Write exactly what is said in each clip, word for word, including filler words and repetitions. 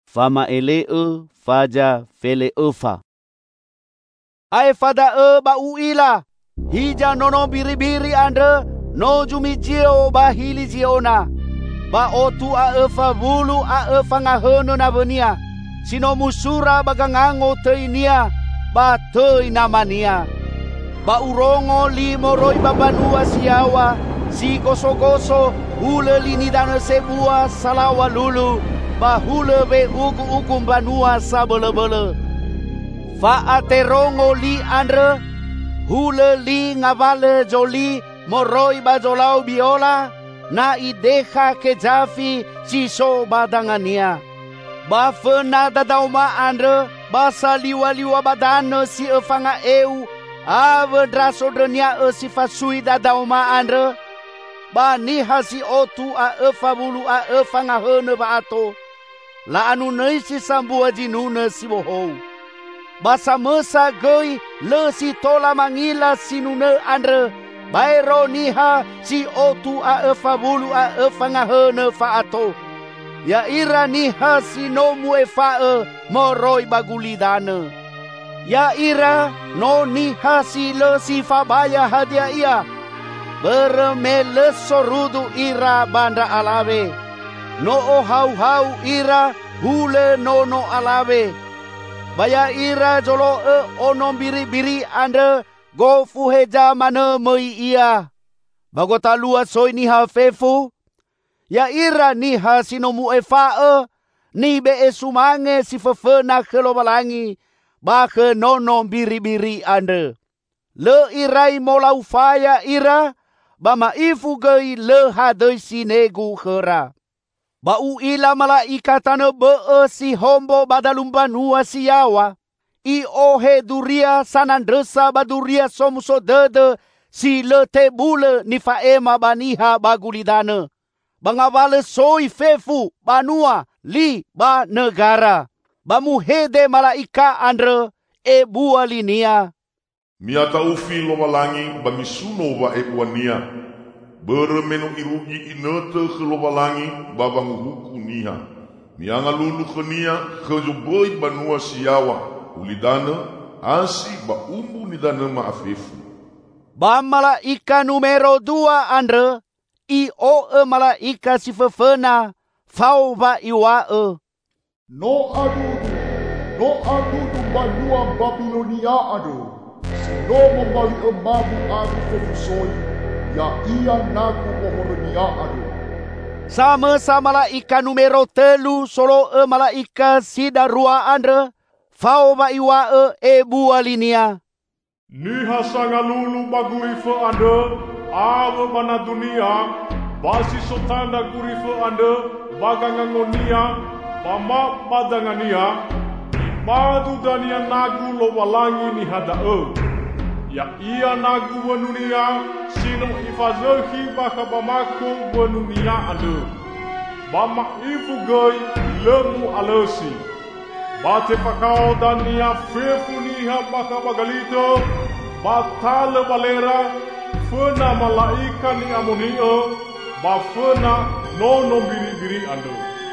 fama eleu faja fele efa. Ai fada e ba uila, hija nono biri-biri andre, no jumijio ba hili jiona. Ba otu a efa bulu a efa ngahono na benia, sino musura bagangango teinia, ba tei namania. Ba urongo limo roi babanua siawa, si goso-goso, hule lini dana sebua salawa lulu, ba hule be ugu-ugu banua sabele-bele. Fa aterongo li andre, hule li ngavale joli, moroi ba jolau biola, na ideha ke jafi si so badangania. Ba fena dadauma andre, ba saliwa-liwa badana si efanga eu, ave drasodrenia e si fasui dadauma andre, ba niha si otu a efa bulu a efa ngahene ba ato, la anu nei si sambua jinune si bohou. Basa mesa gei le si tola mangila si nune andre, bairo niha si otu a efa bulu a efa ngahene fa ato. Ya ira niha si nomu efa e moroi bagulidane. Ya ira no niha si le si fabaya hadia ia. Beremele sorudu ira banda alabe. No o hau-hau ira hule no no alabe. Baya ira jolo e onom biri-biri ande go fuheja mana mei ia. Bagota lua soi niha fefu. Ya ira niha sinomu efa e. Ni be e sumange si fefena kelobalangi. Ba ke nonom biri-biri ande. Le irai mola ufaya ira. Ba maifu gei le hadei sinegu khera. Ba uila malaikatane be si hombo badalumbanua siawa. I ohe duria sanandresa baduria somuso dede si le tebule ni faema baniha bagulidane. Bangavale soi fefu banua li ba negara. Ba muhede malaika andre e bua linia. Miata ufi lo walangi bangi suno wa e buania. Beremenu irugi inete ke lo walangi babang huku niha. Mianga lulu khenia khejoboi banua siawa. Ulidana asi ba umbu nidana maafifu. Ba malaika numero dua andre. I o e malaika si fefena. Fau ba iwa e. No adudu. No adudu banua Babilonia adu. No membali emabu adu fefusoi. Ya ia naku mohoronia adu. Sama-sama malaika numero telu solo e malaika sidarua andre. Fau ba iwa e e bua linia. Niha sanga lulu bagurife ande. Ave bana dunia. Basi sotanda gurife ande. Bagangangonia. Bama badangania. Madu dania nagu lo walangi ni hada e. Ya ia nagu wanunia. Sino ifazehi baka bamako wanunia ande. Bama ifu gei lemu alesi. Bate pakao dania fefu niha baka bagalito. Batale balera. Fena malaika ni amonio. Ba fena nono biri-biri ande.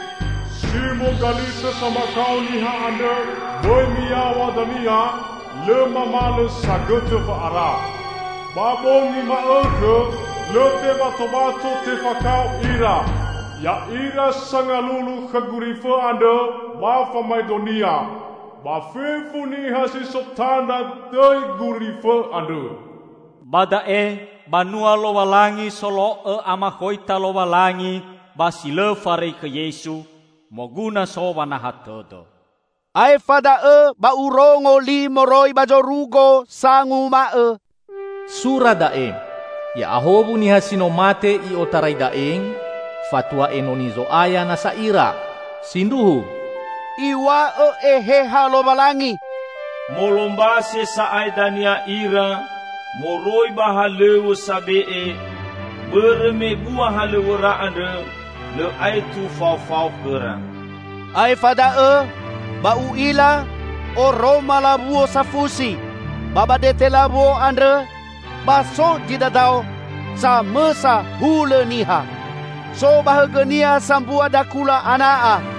Simo galita sama kau niha ande. Boy miawa dania. Lema male sagete fa ara. Babong ni maeke. Lete batobato te fakau ira. Ya ira sangalulu kagurife ande. Ba famaidonia. Ba fefu niha si sotanda dei gurife ande. Bada e banua lo walangi solo e ama hoita lo walangi basile fare ke Yesu moguna so wanahatodo. Ai fada e ba urongo li moroi bajorugo sangu ma e. Sura daeng. Ya ahobu ni hasino mate i otarai daeng. Fatua enonizo aya na saira. Sinduhu. Iwa e eheha lo balangi. Molombase sa aidania ira. Moroi bahalewo sabee. Bereme bua halewo raande. Le aitu fau-fau kera. Ai fada e. Ba uila. O Roma labuo safusi. Baba dete labuo andre. Baso didadao. Sa mesa hule niha. So bahagania sambua dakula anaa.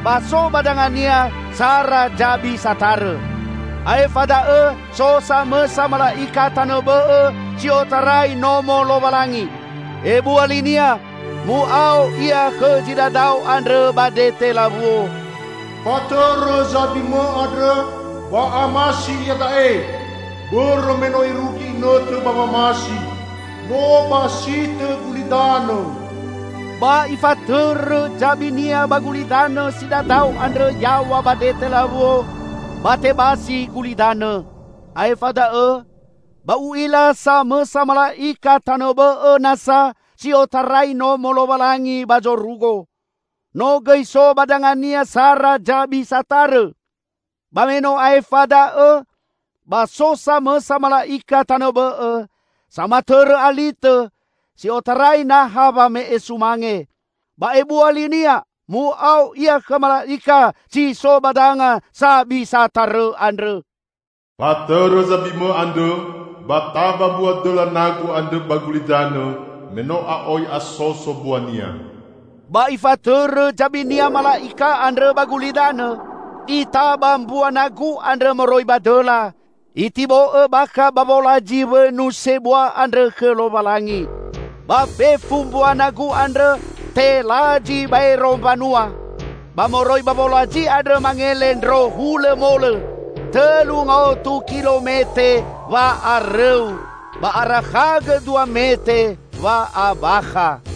baso badangania sara jabi satara. Ai fada e so sama sama ikatan be e ciotarai nomo lobalangi. E bualinia mu au ia ke jidadau andre badete labuo. Fatara zabimo adre ba amasi yata e. Bermeno irugi note baba masi. No basite gulidano. Ba ifater jabinia bagulidano sidadau andre yawa badete labuo. Bate basi gulidana. Ai fada e. Ba uila sama sama ikatan be e nasa ciotarai no molobalangi bajorugo. No geiso badangania sara jabi satare. Bameno ai fada e. Baso sama sama ikatan be e. Sama tere alite. Ciotarai naha bame esumange. Ba ebu alinia. Mu au ia ke malaika si so badanga sabi satare andre. Patara zabimo ande bataba buat dola nagu ande bagulidana meno aoi asoso buania. Ba ifatere jabinia malaika andre bagulidana. Itaba bua nagu andre moroi badola. Itibo e baka babola jiwe nu sebua andre ke lobalangi. Ba befum bua nagu andre te laji bai rompanua. Bamoroi babolaji ada mangelendro hule mole. Telung o tu kilometer va areu. Ba arahaga dua mete va abaha.